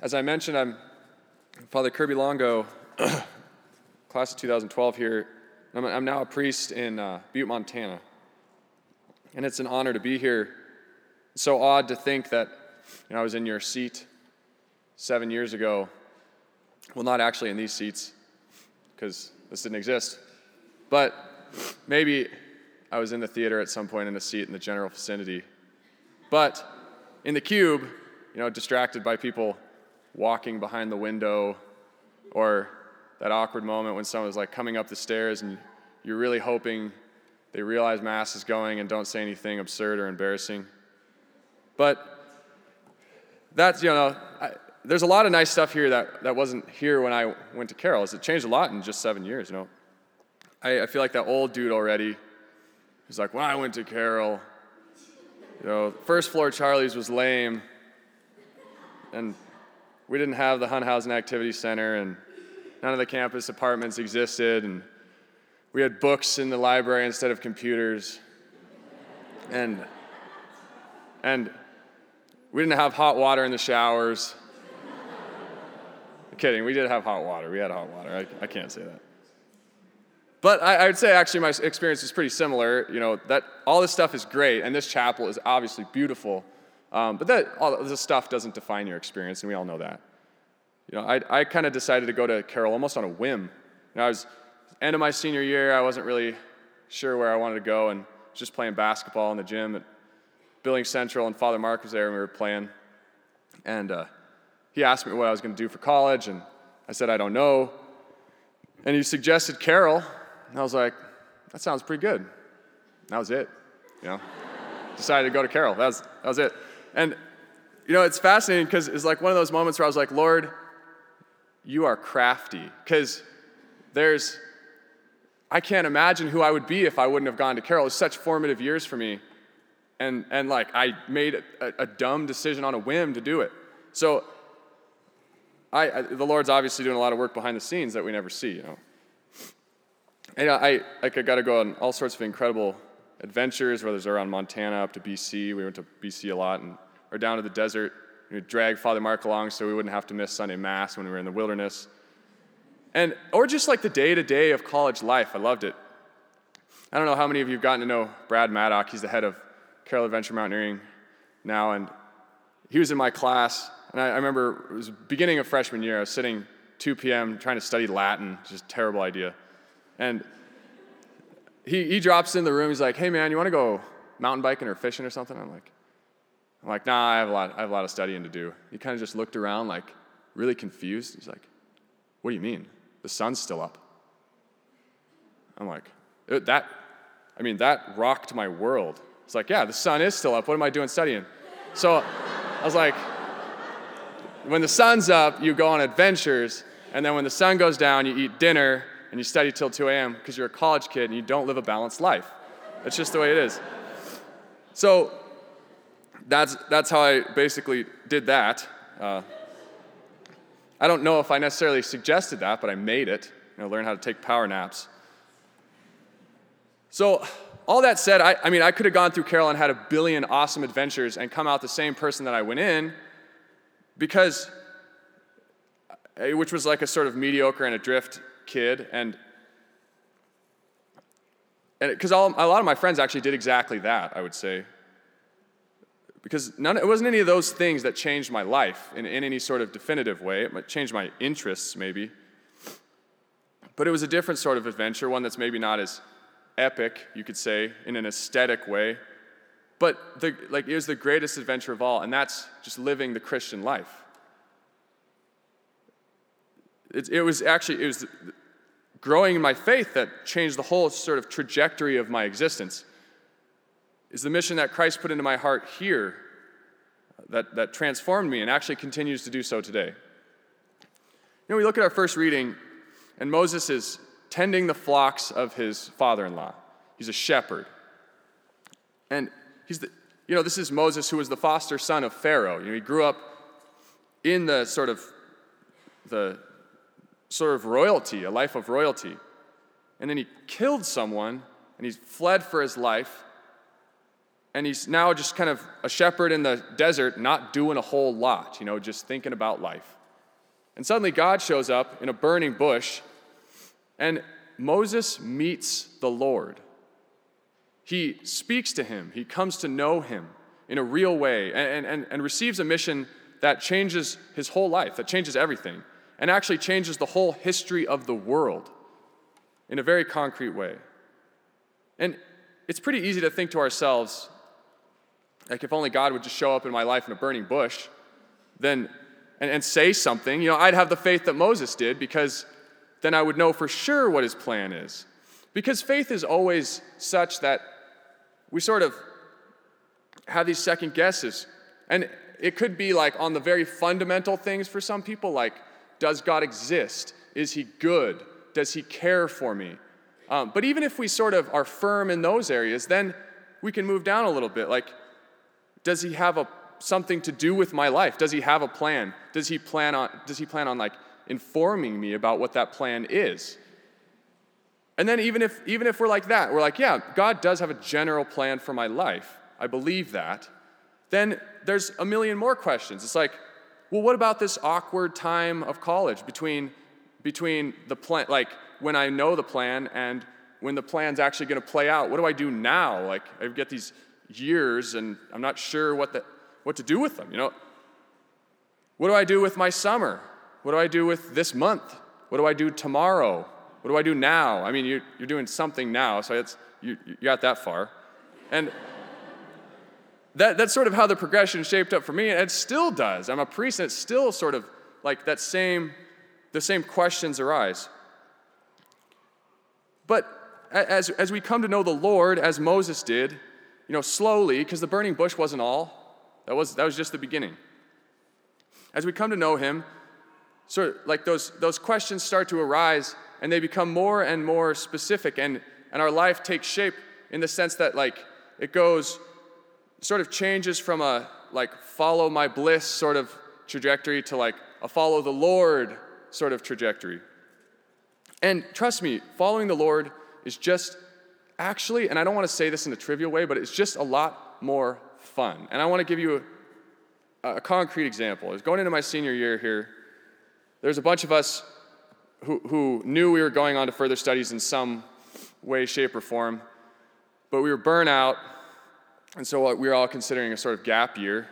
As I mentioned, I'm Father Kirby Longo, class of 2012 here. I'm now a priest in Butte, Montana. And it's an honor to be here. It's so odd to think that I was in your seat 7 years ago. Well, not actually in these seats, because this didn't exist. But maybe I was in the theater at some point in a seat in the general vicinity. But in the cube, distracted by people walking behind the window, or that awkward moment when someone's like coming up the stairs and you're really hoping they realize Mass is going and don't say anything absurd or embarrassing. But that's, there's a lot of nice stuff here that wasn't here when I went to Carroll's. It changed a lot in just 7 years, I feel like that old dude already. He's like, when I went to Carroll, first floor Charlie's was lame, and we didn't have the Hunhausen Activity Center, and none of the campus apartments existed, and we had books in the library instead of computers, and we didn't have hot water in the showers. I'm kidding, we did have hot water. We had hot water. I can't say that. But I would say actually my experience is pretty similar. That all this stuff is great, and this chapel is obviously beautiful. But all this stuff doesn't define your experience, and we all know that. I kind of decided to go to Carroll almost on a whim. I was end of my senior year. I wasn't really sure where I wanted to go, and was just playing basketball in the gym at Billings Central, and Father Mark was there, and we were playing. And he asked me what I was going to do for college, and I said, I don't know. And he suggested Carroll, and I was like, that sounds pretty good. And that was it, Decided to go to Carroll. That was it. And, it's fascinating because it's like one of those moments where I was like, Lord, you are crafty. Because I can't imagine who I would be if I wouldn't have gone to Carroll. It was such formative years for me. And I made a dumb decision on a whim to do it. So the Lord's obviously doing a lot of work behind the scenes that we never see, And I got to go on all sorts of incredible adventures, whether it's around Montana up to BC. We went to BC a lot, or down to the desert. We'd drag Father Mark along so we wouldn't have to miss Sunday Mass when we were in the wilderness. Or just like the day-to-day of college life. I loved it. I don't know how many of you have gotten to know Brad Maddock. He's the head of Carroll Adventure Mountaineering now, and he was in my class. And I remember it was the beginning of freshman year. I was sitting 2 p.m. trying to study Latin, just a terrible idea. And he drops in the room. He's like, "Hey man, you want to go mountain biking or fishing or something?" I'm like, "Nah, I have a lot of studying to do." He kind of just looked around, like really confused. He's like, "What do you mean? The sun's still up." I'm like, that rocked my world. It's like, yeah, the sun is still up. What am I doing studying? So I was like, when the sun's up, you go on adventures, and then when the sun goes down, you eat dinner, and you study till 2 a.m. because you're a college kid and you don't live a balanced life. That's just the way it is. So that's how I basically did that. I don't know if I necessarily suggested that, but I made it. Learn how to take power naps. So all that said, I could have gone through Carroll and had a billion awesome adventures and come out the same person that I went in, which was like a sort of mediocre and adrift kid, and because a lot of my friends actually did exactly that, I would say, because it wasn't any of those things that changed my life in any sort of definitive way. It might change my interests maybe, but it was a different sort of adventure, one that's maybe not as epic, you could say, in an aesthetic way, but it was the greatest adventure of all, and that's just living the Christian life. It was growing in my faith that changed the whole sort of trajectory of my existence. Is the mission that Christ put into my heart here that transformed me and actually continues to do so today. We look at our first reading, and Moses is tending the flocks of his father-in-law. He's a shepherd. And this is Moses, who was the foster son of Pharaoh. He grew up in the sort of royalty, a life of royalty. And then he killed someone, and he fled for his life. And he's now just kind of a shepherd in the desert, not doing a whole lot, just thinking about life. And suddenly God shows up in a burning bush, and Moses meets the Lord. He speaks to him. He comes to know him in a real way and receives a mission that changes his whole life, that changes everything, and actually changes the whole history of the world in a very concrete way. And it's pretty easy to think to ourselves, like, if only God would just show up in my life in a burning bush, then and say something, I'd have the faith that Moses did, because then I would know for sure what his plan is. Because faith is always such that we sort of have these second guesses. And it could be like on the very fundamental things for some people, like, does God exist? Is he good? Does he care for me? But even if we sort of are firm in those areas, then we can move down a little bit. Like, does he have something to do with my life? Does he have a plan? Does he plan on like informing me about what that plan is? And then even if we're like that, we're like, yeah, God does have a general plan for my life. I believe that. Then there's a million more questions. It's like, well, what about this awkward time of college between the plan, like when I know the plan and when the plan's actually going to play out? What do I do now? Like, I get these years and I'm not sure what to do with them, What do I do with my summer? What do I do with this month? What do I do tomorrow? What do I do now? I mean, you're doing something now, so you got that far. And that's sort of how the progression shaped up for me, and it still does. I'm a priest, and it's still sort of like the same questions arise. But as we come to know the Lord, as Moses did, slowly, because the burning bush wasn't all. That was just the beginning. As we come to know him, sort of like those questions start to arise, and they become more and more specific, and our life takes shape in the sense that, like, it sort of changes from a, like, follow my bliss sort of trajectory to, like, a follow the Lord sort of trajectory. And trust me, following the Lord is just actually, and I don't want to say this in a trivial way, but it's just a lot more fun. And I want to give you a concrete example. I was going into my senior year here. There's a bunch of us who knew we were going on to further studies in some way, shape, or form, but we were burnt out, and so we were all considering a sort of gap year.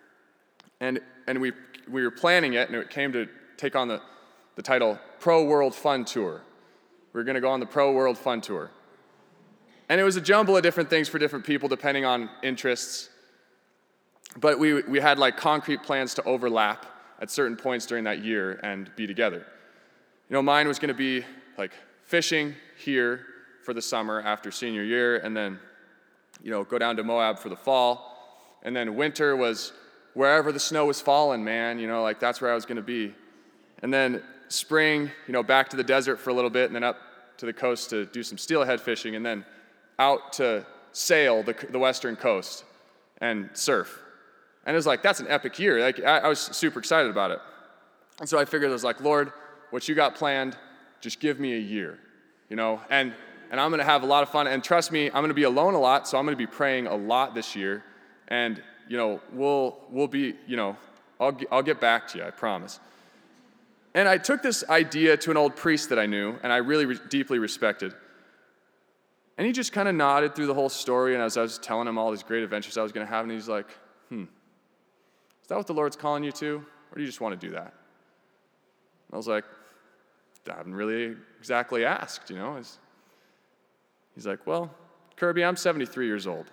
And we were planning it, and it came to take on the title Pro World Fun Tour. We were going to go on the Pro World Fun Tour. And it was a jumble of different things for different people depending on interests. But we had like concrete plans to overlap at certain points during that year and be together. Mine was going to be like fishing here for the summer after senior year, and then, go down to Moab for the fall. And then winter was wherever the snow was falling, man, like that's where I was going to be. And then spring, back to the desert for a little bit, and then up to the coast to do some steelhead fishing, and then out to sail the western coast and surf. And it was like, that's an epic year. Like, I was super excited about it. And so I figured, I was like, Lord, what you got planned, just give me a year, and I'm going to have a lot of fun. And trust me, I'm going to be alone a lot, so I'm going to be praying a lot this year. And, we'll be, I'll get back to you, I promise. And I took this idea to an old priest that I knew, and I really deeply respected. And he just kind of nodded through the whole story, and as I was telling him all these great adventures I was going to have, and he's like, is that what the Lord's calling you to, or do you just want to do that? And I was like, I haven't really exactly asked, He's like, well, Kirby, I'm 73 years old.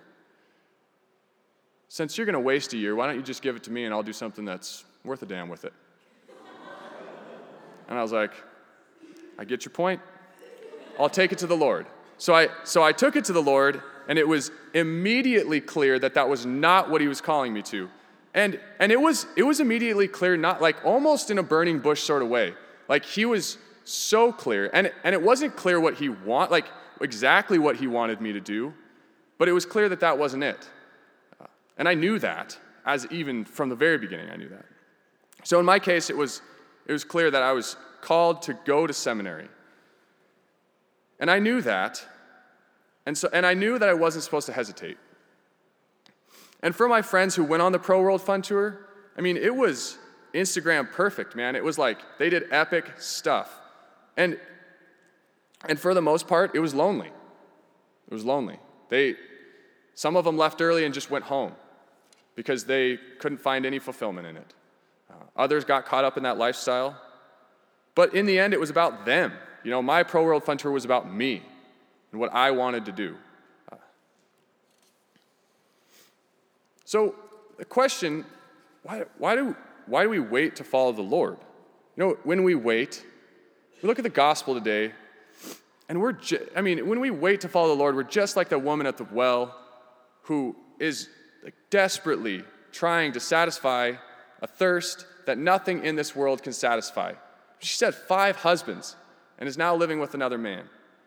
Since you're going to waste a year, why don't you just give it to me, and I'll do something that's worth a damn with it? And I was like, I get your point. I'll take it to the Lord. So I took it to the Lord, and it was immediately clear that was not what he was calling me to. And it was immediately clear, not like almost in a burning bush sort of way. Like, he was so clear. And it wasn't clear what he like exactly what he wanted me to do, but it was clear that wasn't it. And I knew that, as even from the very beginning, I knew that. So in my case, it was clear that I was called to go to seminary. And I knew that. And I knew that I wasn't supposed to hesitate. And for my friends who went on the Pro World Fun Tour, I mean, it was Instagram perfect, man. It was like they did epic stuff. And for the most part, it was lonely. It was lonely. Some of them left early and just went home because they couldn't find any fulfillment in it. Others got caught up in that lifestyle. But in the end, it was about them. You know, my Pro World Fun Tour was about me and what I wanted to do. So the question, why do we wait to follow the Lord? You know, when we wait, we look at the gospel today, and when we wait to follow the Lord, we're just like the woman at the well who is like desperately trying to satisfy a thirst that nothing in this world can satisfy. She's had 5 husbands and is now living with another man.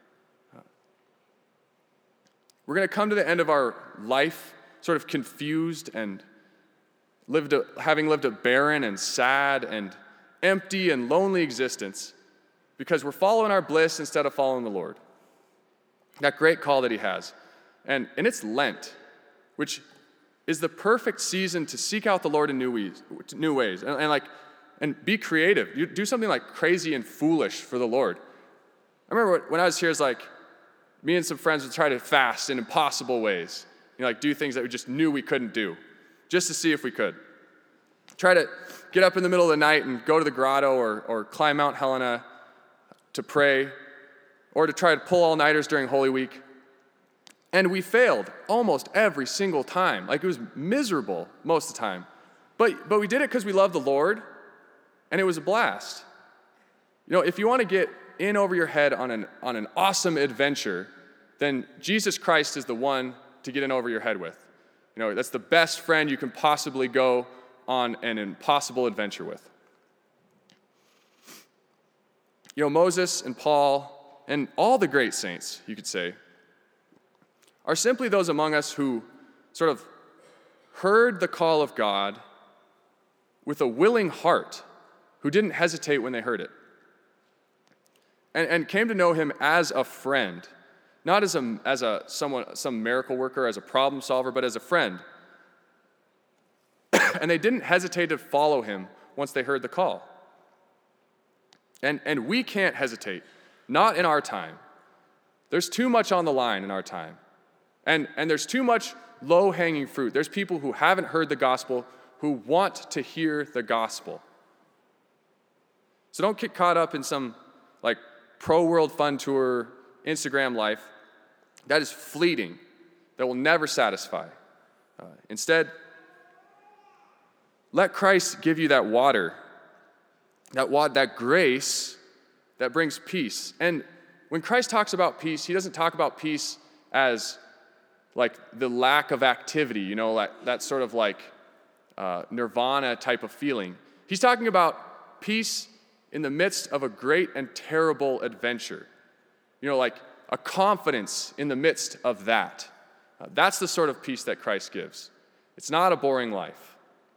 We're going to come to the end of our life sort of confused and having lived a barren and sad and empty and lonely existence because we're following our bliss instead of following the Lord. That great call that he has. And it's Lent, which is the perfect season to seek out the Lord in new ways. And be creative. You do something like crazy and foolish for the Lord. I remember when I was here, it's like me and some friends would try to fast in impossible ways. You know, like do things that we just knew we couldn't do, just to see if we could. Try to get up in the middle of the night and go to the grotto or climb Mount Helena to pray, or to try to pull all-nighters during Holy Week. And we failed almost every single time. Like it was miserable most of the time. But we did it because we love the Lord, and it was a blast. You know, if you want to get in over your head on an awesome adventure, then Jesus Christ is the one to get in over your head with. You know, that's the best friend you can possibly go on an impossible adventure with. You know, Moses and Paul and all the great saints, you could say, are simply those among us who sort of heard the call of God with a willing heart, who didn't hesitate when they heard it, and came to know him as a friend, not as some miracle worker, as a problem solver, but as a friend. And they didn't hesitate to follow him once they heard the call. And we can't hesitate, not in our time. There's too much on the line in our time. And there's too much low-hanging fruit. There's people who haven't heard the gospel who want to hear the gospel. So don't get caught up in some like Pro World Fun Tour Instagram life. That is fleeting. That will never satisfy. Instead, let Christ give you that water, that grace that brings peace. And when Christ talks about peace, he doesn't talk about peace as like the lack of activity, you know, like that sort of like nirvana type of feeling. He's talking about peace in the midst of a great and terrible adventure. You know, like a confidence in the midst of that. That's the sort of peace that Christ gives. It's not a boring life.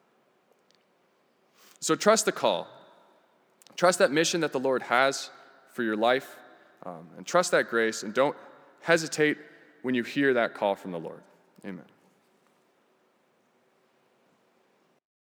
So trust the call. Trust that mission that the Lord has for your life, and trust that grace, and don't hesitate when you hear that call from the Lord. Amen.